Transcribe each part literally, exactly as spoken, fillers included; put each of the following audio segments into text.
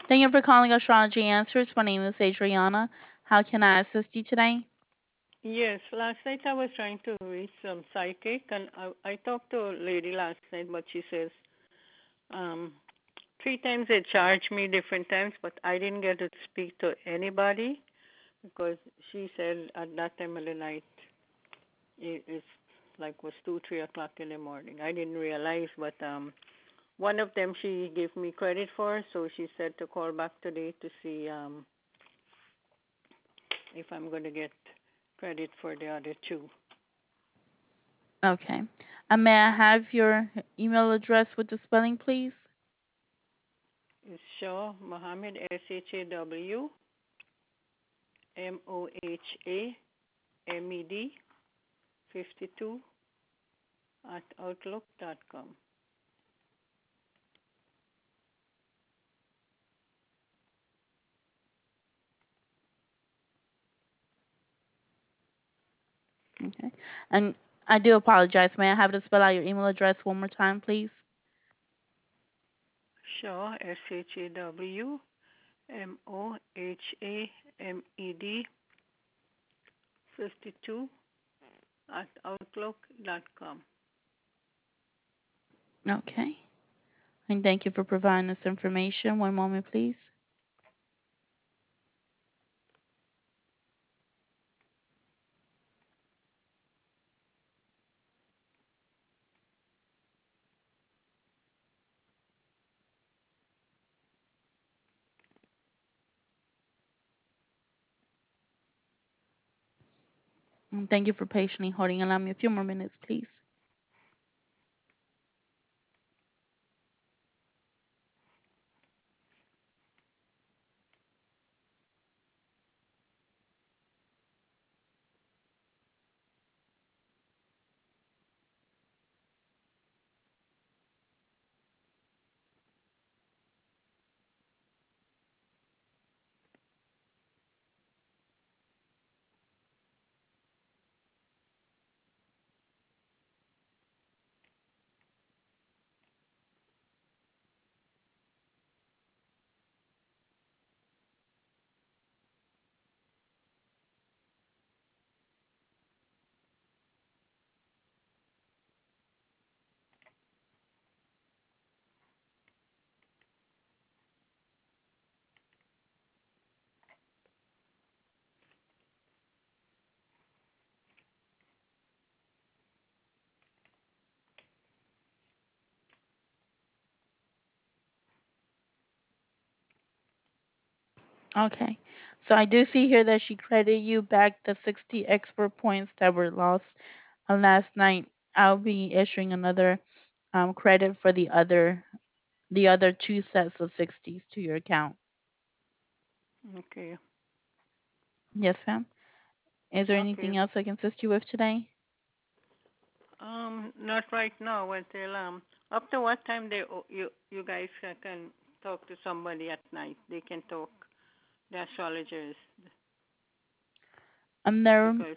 Thank you for calling Astrology Answers. My name is Adriana. How can I assist you today? Yes, last night I was trying to reach some psychic, and I, I talked to a lady last night, but she says um, three times they charged me different times, but I didn't get to speak to anybody because she said at that time of the night it is like was two, three o'clock in the morning. I didn't realize, but um, one of them she gave me credit for, so she said to call back today to see um if I'm going to get credit for the other two. Okay. And may I have your email address with the spelling, please? It's Shaw Mohammed, S H A W M O H A M E D fifty-two at outlook dot com. Okay. And I do apologize. May I have to spell out your email address one more time, please? Shaw, S H A W M O H A M E D fifty-two at outlook dot com. Okay. And thank you for providing this information. One moment, please. And thank you for patiently holding. Allow me a few more minutes, please. Okay. So I do see here that she credited you back the sixty expert points that were lost uh, last night. I'll be issuing another um, credit for the other the other two sets of sixties to your account. Okay. Yes, ma'am. Is there Okay. anything else I can assist you with today? Um, not right now. Until um, up to what time they you you guys can talk to somebody at night? They can talk the astrologers Um, their because.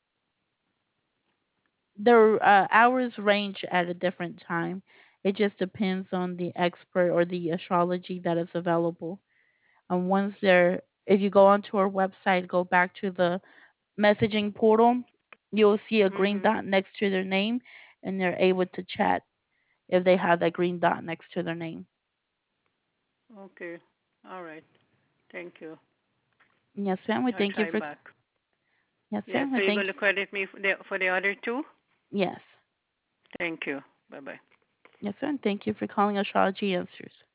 their uh, hours range at a different time. It just depends on the expert or the astrology that is available. And once they're, if you go onto our website, go back to the messaging portal, you'll see a green Mhm. dot next to their name, and they're able to chat if they have that green dot next to their name. Okay. All right. Thank you. Yes, ma'am. We I'll thank you try for. back. Yes, Yeah. ma'am. We So you're thank going you. to credit me for the for the other two? Yes. Thank you. Bye bye. Yes, ma'am. Thank you for calling Astrology Answers.